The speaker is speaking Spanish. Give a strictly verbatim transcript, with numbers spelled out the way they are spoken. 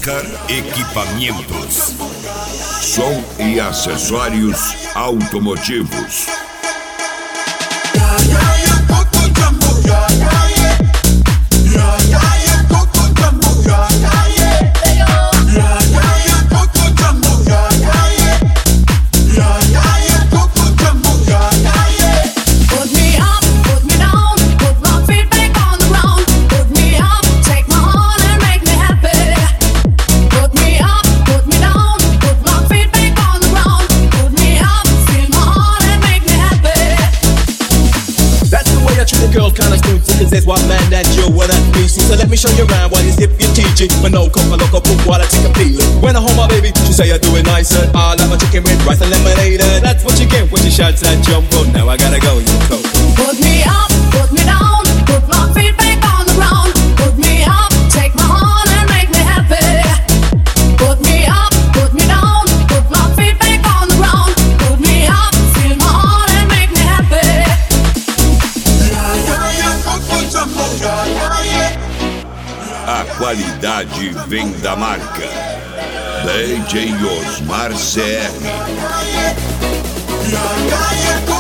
Oscar Equipamentos. Som e acessórios automotivos. Says what man that you wanna be. So let me show you around what is if you teach it. But no coca loco poop while I take a peeling. When I hold my baby, she say I do it nicer. I like my chicken with rice and lemonade. And that's what you get when you shots that jump rope. Now I gotta go, you go. Put me up, put me down, put my feet back on the ground. Put me up, take my horn and make me happy. Put me up, put me down, put my feet back on the ground. Put me up, feel my horn and make me happy. A qualidade vem da marca D J Osmar C R.